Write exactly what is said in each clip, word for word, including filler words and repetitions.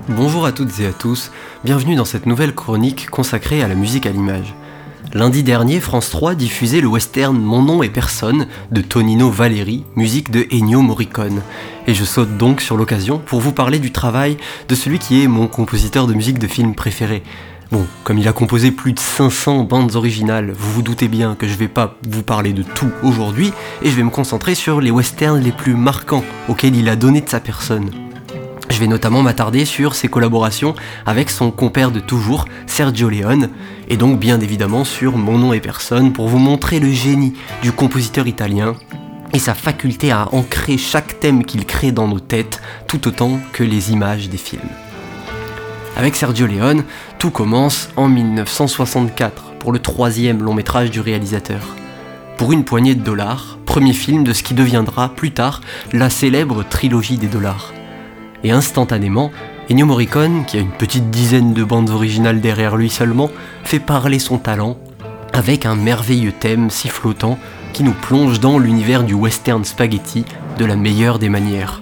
Bonjour à toutes et à tous, bienvenue dans cette nouvelle chronique consacrée à la musique à l'image. Lundi dernier, France trois diffusait le western Mon nom est personne de Tonino Valeri, musique de Ennio Morricone. Et je saute donc sur l'occasion pour vous parler du travail de celui qui est mon compositeur de musique de film préféré. Bon, comme il a composé plus de cinq cents bandes originales, vous vous doutez bien que je vais pas vous parler de tout aujourd'hui, et je vais me concentrer sur les westerns les plus marquants auxquels il a donné de sa personne. Je vais notamment m'attarder sur ses collaborations avec son compère de toujours, Sergio Leone, et donc bien évidemment sur Mon nom est personne pour vous montrer le génie du compositeur italien et sa faculté à ancrer chaque thème qu'il crée dans nos têtes tout autant que les images des films. Avec Sergio Leone, tout commence en dix-neuf cent soixante-quatre pour le troisième long métrage du réalisateur. Pour une poignée de dollars, premier film de ce qui deviendra plus tard la célèbre trilogie des dollars. Et instantanément, Ennio Morricone, qui a une petite dizaine de bandes originales derrière lui seulement, fait parler son talent avec un merveilleux thème si flottant qui nous plonge dans l'univers du western spaghetti de la meilleure des manières.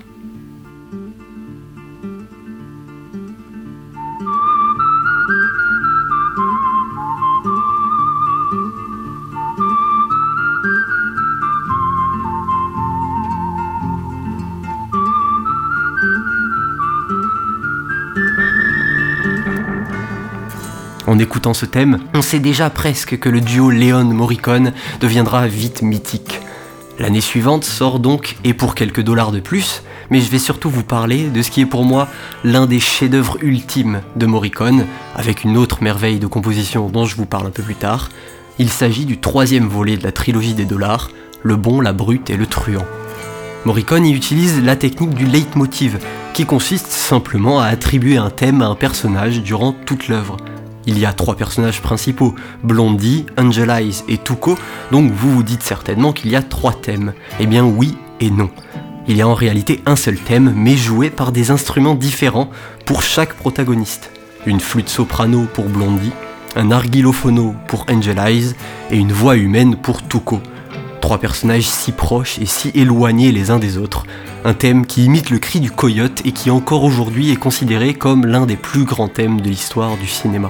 En écoutant ce thème, on sait déjà presque que le duo Leone-Morricone deviendra vite mythique. L'année suivante sort donc Et pour quelques dollars de plus, mais je vais surtout vous parler de ce qui est pour moi l'un des chefs-d'œuvre ultimes de Morricone, avec une autre merveille de composition dont je vous parle un peu plus tard. Il s'agit du troisième volet de la trilogie des dollars, Le bon, la brute et le truand. Morricone y utilise la technique du leitmotiv, qui consiste simplement à attribuer un thème à un personnage durant toute l'œuvre. Il y a trois personnages principaux, Blondie, Angel Eyes et Tuco, donc vous vous dites certainement qu'il y a trois thèmes. Eh bien oui et non. Il y a en réalité un seul thème, mais joué par des instruments différents pour chaque protagoniste. Une flûte soprano pour Blondie, un argilophono pour Angel Eyes et une voix humaine pour Tuco. Trois personnages si proches et si éloignés les uns des autres. Un thème qui imite le cri du coyote et qui encore aujourd'hui est considéré comme l'un des plus grands thèmes de l'histoire du cinéma.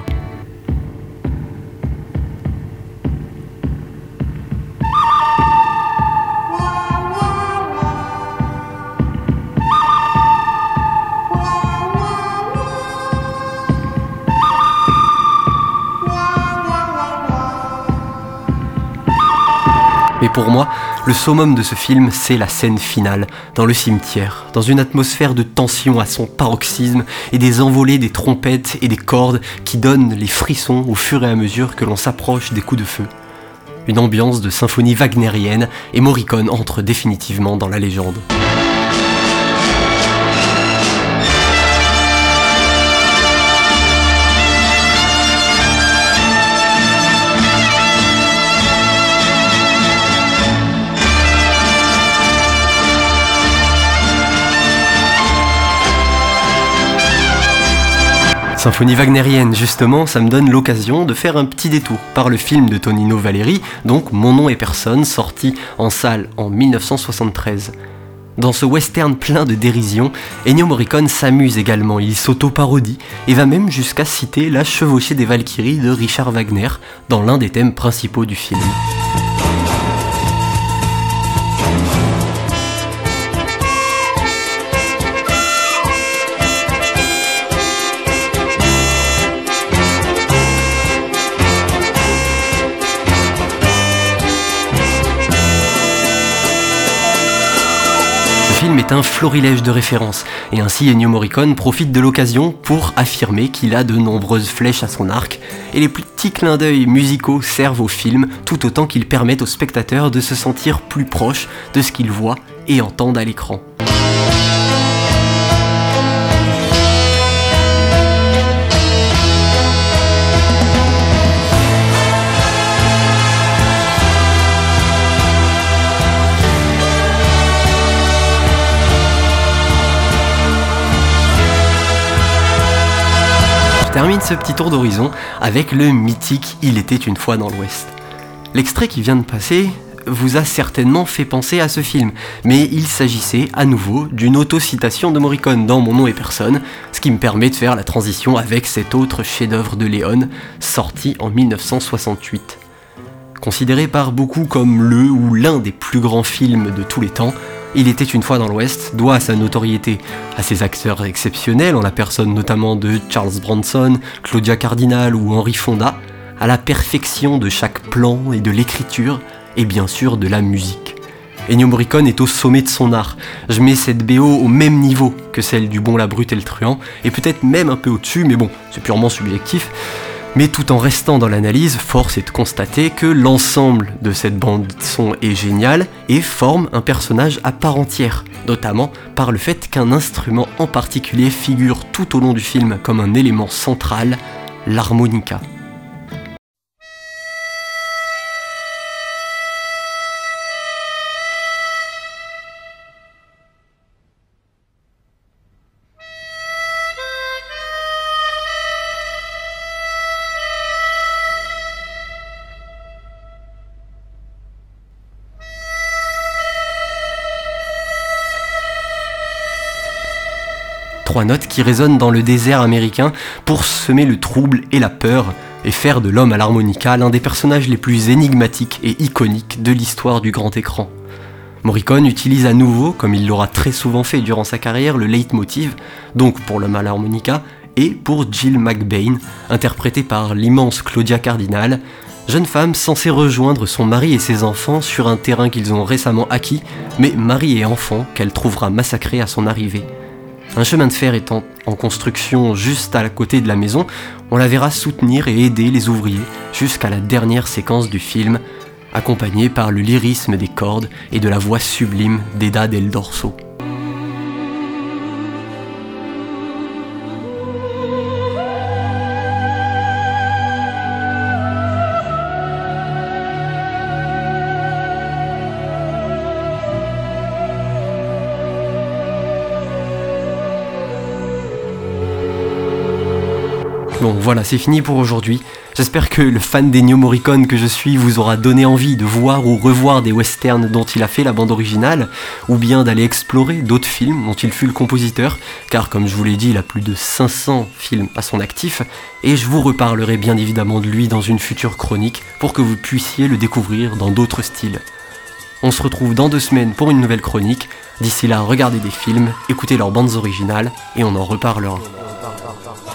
Mais pour moi, le summum de ce film, c'est la scène finale, dans le cimetière, dans une atmosphère de tension à son paroxysme et des envolées des trompettes et des cordes qui donnent les frissons au fur et à mesure que l'on s'approche des coups de feu. Une ambiance de symphonie wagnérienne et Morricone entre définitivement dans la légende. Symphonie wagnérienne, justement, ça me donne l'occasion de faire un petit détour par le film de Tonino Valeri, donc Mon nom est personne, sorti en salle en dix-neuf cent soixante-treize. Dans ce western plein de dérision, Ennio Morricone s'amuse également, il s'auto-parodie et va même jusqu'à citer la chevauchée des Valkyries de Richard Wagner dans l'un des thèmes principaux du film. Le film est un florilège de références, et ainsi Ennio Morricone profite de l'occasion pour affirmer qu'il a de nombreuses flèches à son arc, et les petits clins d'œil musicaux servent au film tout autant qu'ils permettent aux spectateurs de se sentir plus proches de ce qu'ils voient et entendent à l'écran. Termine ce petit tour d'horizon avec le mythique Il était une fois dans l'Ouest. L'extrait qui vient de passer vous a certainement fait penser à ce film, mais il s'agissait à nouveau d'une auto-citation de Morricone dans Mon nom et personne, ce qui me permet de faire la transition avec cet autre chef-d'œuvre de Leone, sorti en mille neuf cent soixante-huit. Considéré par beaucoup comme le ou l'un des plus grands films de tous les temps, Il était une fois dans l'Ouest doit sa notoriété à ses acteurs exceptionnels, en la personne notamment de Charles Bronson, Claudia Cardinal ou Henry Fonda, à la perfection de chaque plan et de l'écriture, et bien sûr de la musique. Ennio Morricone est au sommet de son art. Je mets cette B O au même niveau que celle du Bon, la Brute et le Truand, et peut-être même un peu au-dessus, mais bon, c'est purement subjectif. Mais tout en restant dans l'analyse, force est de constater que l'ensemble de cette bande-son est génial et forme un personnage à part entière, notamment par le fait qu'un instrument en particulier figure tout au long du film comme un élément central, l'harmonica. Trois notes qui résonnent dans le désert américain pour semer le trouble et la peur et faire de l'homme à l'harmonica l'un des personnages les plus énigmatiques et iconiques de l'histoire du grand écran. Morricone utilise à nouveau, comme il l'aura très souvent fait durant sa carrière, le leitmotiv, donc pour l'homme à l'harmonica, et pour Jill McBain, interprétée par l'immense Claudia Cardinal, jeune femme censée rejoindre son mari et ses enfants sur un terrain qu'ils ont récemment acquis, mais mari et enfants qu'elle trouvera massacrés à son arrivée. Un chemin de fer étant en construction juste à côté de la maison, on la verra soutenir et aider les ouvriers jusqu'à la dernière séquence du film, accompagnée par le lyrisme des cordes et de la voix sublime d'Eda Del Dorso. Bon voilà, c'est fini pour aujourd'hui. J'espère que le fan d'Ennio Morricone que je suis vous aura donné envie de voir ou revoir des westerns dont il a fait la bande originale, ou bien d'aller explorer d'autres films dont il fut le compositeur, car comme je vous l'ai dit, il a plus de cinq cents films à son actif, et je vous reparlerai bien évidemment de lui dans une future chronique pour que vous puissiez le découvrir dans d'autres styles. On se retrouve dans deux semaines pour une nouvelle chronique. D'ici là, regardez des films, écoutez leurs bandes originales, et on en reparlera.